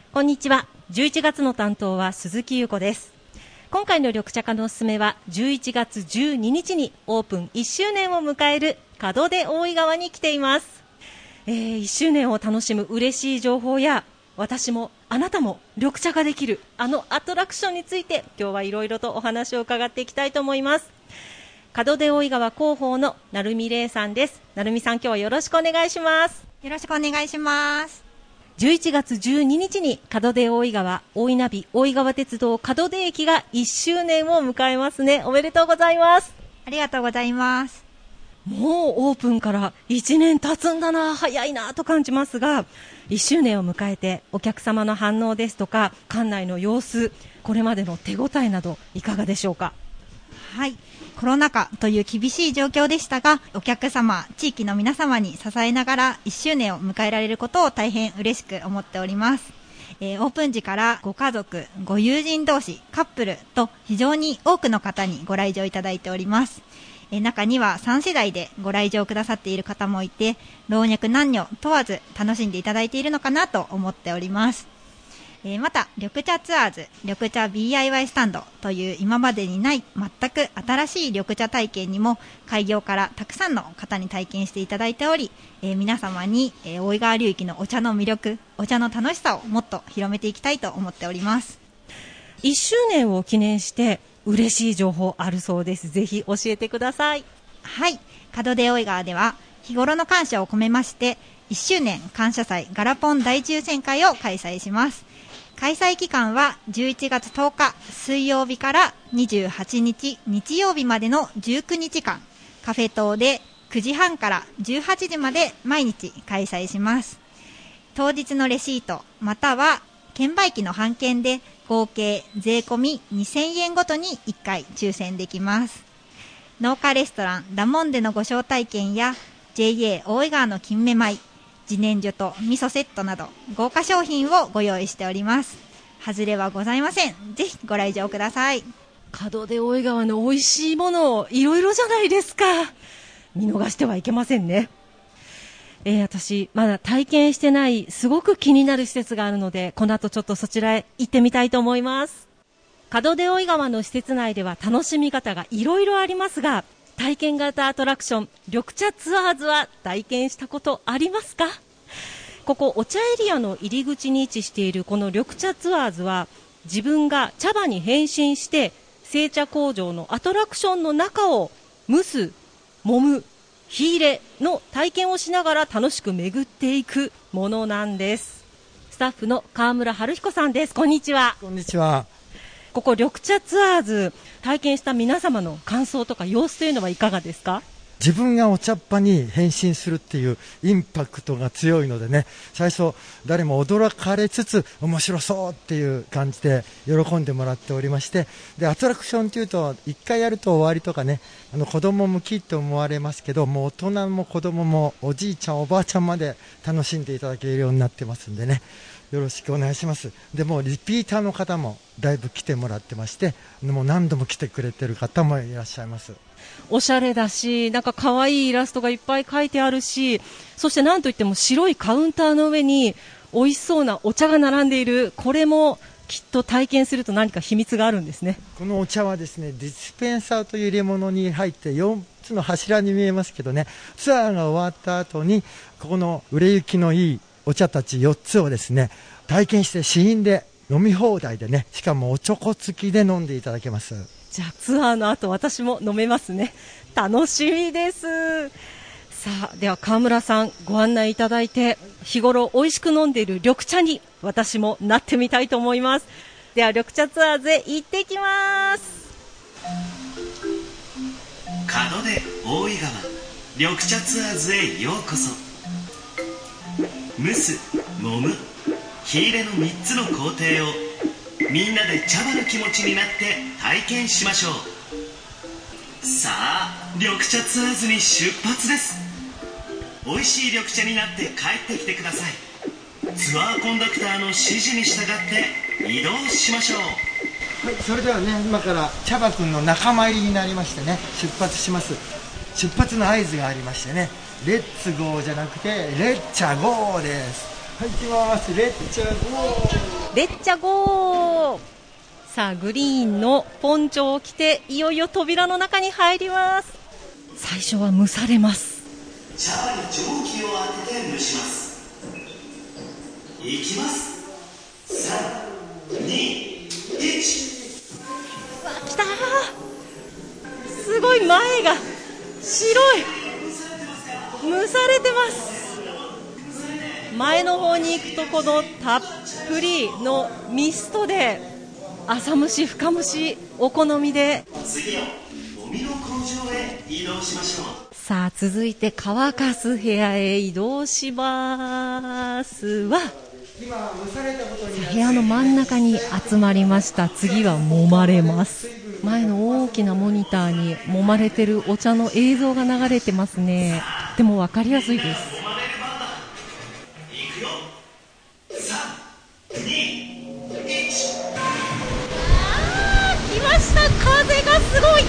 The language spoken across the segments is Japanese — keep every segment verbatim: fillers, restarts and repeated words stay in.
こんにちは。じゅういちがつの担当は鈴木優子です。今回の緑茶化のおすすめはじゅういちがつじゅうににちにオープンいっしゅうねんを迎える門出大井川に来ています。えー、いっしゅうねんを楽しむ嬉しい情報や、私もあなたも緑茶ができるあのアトラクションについて今日はいろいろとお話を伺っていきたいと思います。門出大井川広報の成美玲さんです。成美さん、今日はよろしくお願いします。 よろしくお願いします。 じゅういちがつじゅうににちに門出大井川大井ナビ大井川鉄道門出駅がいっしゅうねんを迎えますね。おめでとうございます。 ありがとうございます。 もうオープンからいちねん経つんだな、早いなと感じますが、いっしゅうねんを迎えてお客様の反応ですとか館内の様子、これまでの手応えなどいかがでしょうか。 はい、コロナ禍という厳しい状況でしたが、お客様、地域の皆様に支えながらいっしゅうねんを迎えられることを大変嬉しく思っております。えー、オープン時からご家族、ご友人同士、カップルと非常に多くの方にご来場いただいております。えー、中にはさんせだいでご来場くださっている方もいて、老若男女問わず楽しんでいただいているのかなと思っております。えー、また緑茶ツアーズ、緑茶 ビーアイワイ スタンドという今までにない全く新しい緑茶体験にも開業からたくさんの方に体験していただいており、えー、皆様に、えー、大井川流域のお茶の魅力、お茶の楽しさをもっと広めていきたいと思っております。 いっしゅうねんを記念して嬉しい情報あるそうです。ぜひ教えてください。 はい、門出大井川では日頃の感謝を込めましていっしゅうねん感謝祭ガラポン大抽選会を開催します。開催期間はじゅういちがつとおか水曜日からにじゅうはちにち日曜日までのじゅうくにちかん、カフェ棟でくじはんからじゅうはちじまで毎日開催します。当日のレシートまたは券売機の半券で合計税込みにせんえんごとにいっかい抽選できます。農家レストランダモンデのご招待券や ジェイエー 大井川の金目米、自然薯と味噌セットなど豪華商品をご用意しております。外れはございません。ぜひご来場ください。 門出大井川の美味しいものいろいろじゃないですか。見逃してはいけませんね。えー、私まだ体験してないすごく気になる施設があるので、この後ちょっとそちらへ行ってみたいと思います。門出大井川の施設内では楽しみ方がいろいろありますが、体験型アトラクション緑茶ツアーズは体験したことありますか？ここお茶エリアの入り口に位置しているこの緑茶ツアーズは、自分が茶葉に変身して製茶工場のアトラクションの中を蒸す、揉む、火入れの体験をしながら楽しく巡っていくものなんです。スタッフの川村春彦さんです。こんにちは。 こんにちは。 ここ緑茶ツアーズ体験した皆様の感想とか様子というのはいかがですか？ 自分がお茶っ葉に変身するっていうインパクトが強いのでね、最初誰も驚かれつつ面白そうっていう感じで喜んでもらっておりまして、でアトラクションっていうといっかいやると終わりとかね、あの子供向きって思われますけど、もう大人も子供もおじいちゃんおばあちゃんまで楽しんでいただけるようになってますんでね、よろしくお願いします。でもリピーターの方もだいぶ来てもらってまして、もう何度も来てくれてる方もいらっしゃいます。 おしゃれだし、なんか可愛いイラストがいっぱい描いてあるし、そしてなんといっても白いカウンターの上に美味しそうなお茶が並んでいる。これもきっと体験すると何か秘密があるんですね。 このお茶はですね、ディスペンサーという入れ物に入ってよっつの柱に見えますけどね、ツアーが終わった後にここの売れ行きのいいお茶たちよっつをですね体験して試飲で飲み放題でね、しかもおちょこ付きで飲んでいただけます。 じゃあツアーの後私も飲めますね。楽しみです。さあ、では川村さんご案内いただいて、日頃美味しく飲んでいる緑茶に私もなってみたいと思います。では緑茶ツアーズへ行ってきます。 門出大井川緑茶ツアーズへようこそ。蒸す、揉む、火入れのみっつの工程をみんなで茶葉の気持ちになって体験しましょう。さあ緑茶ツアーズに出発です。美味しい緑茶になって帰ってきてください。ツアーコンダクターの指示に従って移動しましょう。 はい、それではね、今から茶葉くんの仲間入りになりましてね、出発します。出発の合図がありましてね、レッツゴーじゃなくてレッチャゴーです。 はい、行きます。レッチャゴー。 レッチャゴー。さあ、グリーンのポンチョを着ていよいよ扉の中に入ります。最初は蒸されます。 茶葉に蒸気を当てて蒸します。いきます。さん、に、いち。 うわ、来たー。すごい、前が白い。蒸されてます。前の方に行くとこのたっぷりのミストで朝蒸し深蒸しお好みで、 次のもみの工場へ移動しましょう。 さあ続いて乾かす部屋へ移動しますわ。 今蒸されたことに部屋の真ん中に集まりました。次は揉まれます。前の大きなモニターに揉まれてるお茶の映像が流れてますね。とても分かりやすいです。来ました。風がすごい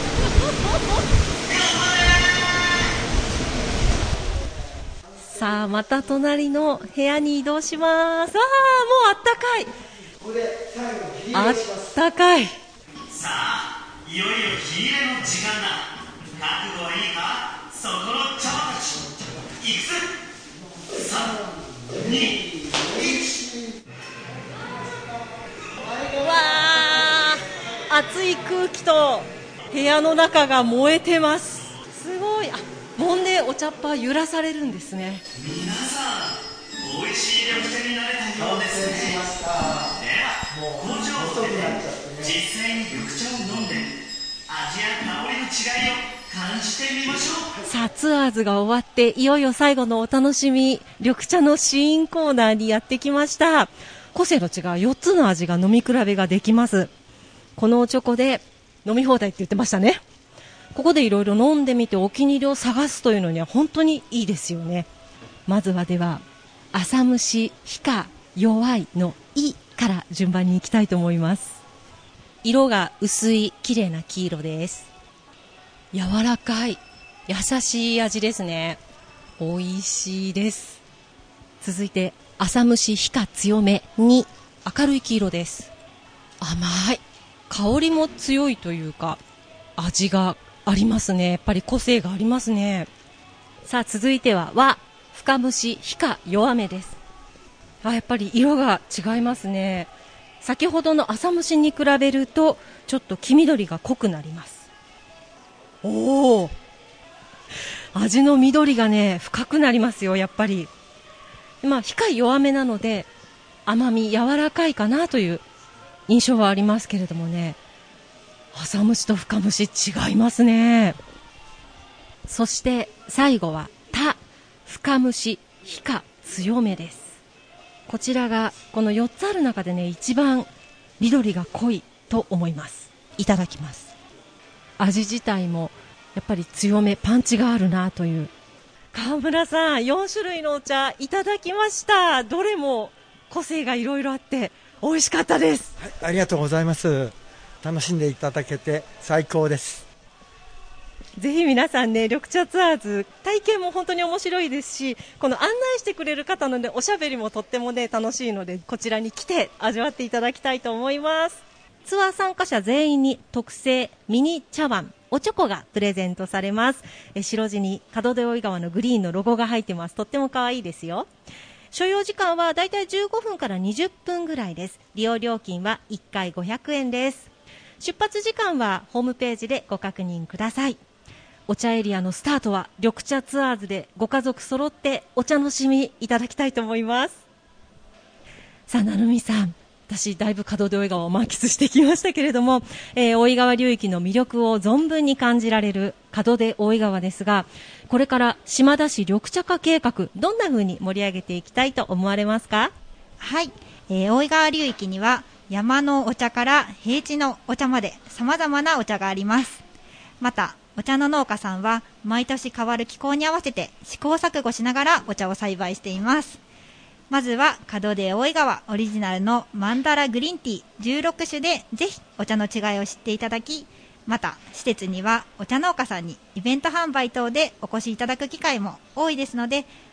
さあまた隣の部屋に移動します。ああ、もうあったかい。 ここで最後に火あっ入れします。 たかい。 さあいよいよ火入れの時間だ。覚悟はいいか、そこの茶葉たち。いくぜ。さん、に、いち。 わあ、熱い空気と部屋の中が燃えてます。すごい。あ、揉んでお茶っ葉揺らされるんですね。 皆さん美味しい緑茶になれたようですね。では工場を出て実際に緑茶を飲んで味や香りの違いを感じてみましょう。 さあツアーズが終わっていよいよ最後のお楽しみ、緑茶の試飲コーナーにやってきました。個性の違うよっつの味が飲み比べができます。このおチョコで飲み放題って言ってましたね。ここでいろいろ飲んでみてお気に入りを探すというのには本当にいいですよね。まずはでは朝蒸し非か弱いのいから順番に行きたいと思います。色が薄い綺麗な黄色です。柔らかい優しい味ですね。美味しいです。続いて朝蒸し非か強めに明るい黄色です。甘い、香りも強いというか味がありますね。やっぱり個性がありますね。さあ続いては和深蒸し非か弱めです。あ、やっぱり色が違いますね。先ほどの朝蒸しに比べるとちょっと黄緑が濃くなります。おお、味の緑がね深くなりますよ。やっぱりまあ非か弱めなので甘み柔らかいかなという印象はありますけれどもね、朝蒸しと深蒸し違いますね。そして最後は多深蒸し非か強めです。こちらがこのよっつある中でね一番緑が濃いと思います。いただきます。味自体もやっぱり強め、パンチがあるなという。川村さん、よん種類のお茶いただきました。どれも個性がいろいろあって美味しかったです。 はい、ありがとうございます。楽しんでいただけて最高です。 ぜひ皆さんね、緑茶ツアーズ体験も本当に面白いですし、この案内してくれる方の、ね、おしゃべりもとってもね楽しいので、こちらに来て味わっていただきたいと思います。ツアー参加者全員に特製ミニ茶碗おチョコがプレゼントされます。え白地に門出大井川のグリーンのロゴが入ってます。とっても可愛いですよ。所要時間はだいたいじゅうごふんからにじゅっぷんぐらいです。利用料金はいっかいごひゃくえんです。出発時間はホームページでご確認ください。お茶エリアのスタートは緑茶ツアーズでご家族揃ってお茶のしみいただきたいと思います。さあ、なるみさん、私だいぶ門出大井川を満喫してきましたけれども、えー、大井川流域の魅力を存分に感じられる門出大井川ですが、これから島田市緑茶化計画、どんな風に盛り上げていきたいと思われますか？ はい、えー、大井川流域には山のお茶から平地のお茶まで様々なお茶があります。またお茶の農家さんは毎年変わる気候に合わせて試行錯誤しながらお茶を栽培しています。まずは門出大井川オリジナルのマンダラグリーンティーじゅうろく種でぜひお茶の違いを知っていただき、また施設にはお茶農家さんにイベント販売等でお越しいただく機会も多いですので、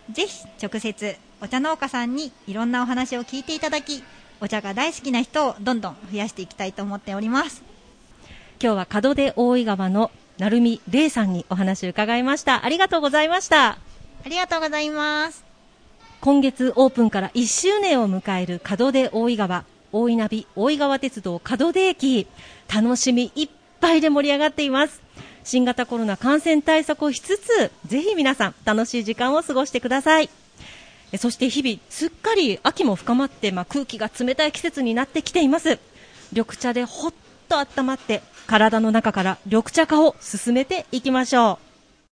ぜひ直接お茶農家さんにいろんなお話を聞いていただき、お茶が大好きな人をどんどん増やしていきたいと思っております。 今日は門出大井川の成美玲さんにお話を伺いました。ありがとうございました。 ありがとうございます。 今月オープンからいっしゅうねんを迎える門出大井川、大井ナビ大井川鉄道門出駅、楽しみいっぱいで盛り上がっています。新型コロナ感染対策をしつつ、ぜひ皆さん楽しい時間を過ごしてください。そして日々すっかり秋も深まって、まあ、空気が冷たい季節になってきています。緑茶でほっと温まって、体の中から緑茶化を進めていきましょう。